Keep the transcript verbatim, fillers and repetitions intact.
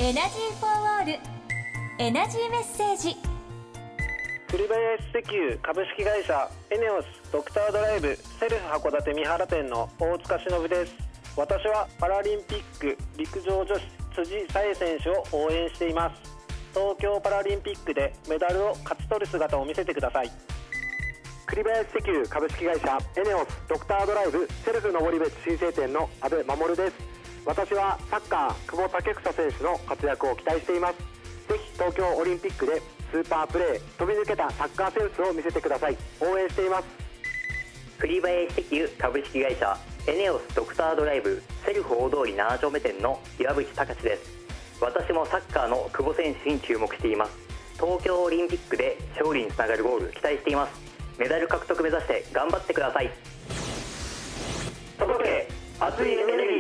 エナジーフォーオールエナジーメッセージ。 栗林石油株式会社エネオスドクタードライブセルフ函館三原店の大塚忍です。私はパラリンピック陸上女子辻沙絵選手を応援しています。東京パラリンピックでメダルを勝ち取る姿を見せてください。 栗林石油株式会社エネオスドクタードライブセルフ登別新生店の阿部守です。私はサッカー久保建英選手の活躍を期待しています。ぜひ東京オリンピックでスーパープレー飛び抜けたサッカーセンスを見せてください。応援しています。 栗林石油株式会社エネオスドクタードライブセルフ大通りなな丁目店の岩渕隆です。私もサッカーの久保選手に注目しています。東京オリンピックで勝利につながるゴール期待しています。メダル獲得目指して頑張ってください。届け熱いエネルギー。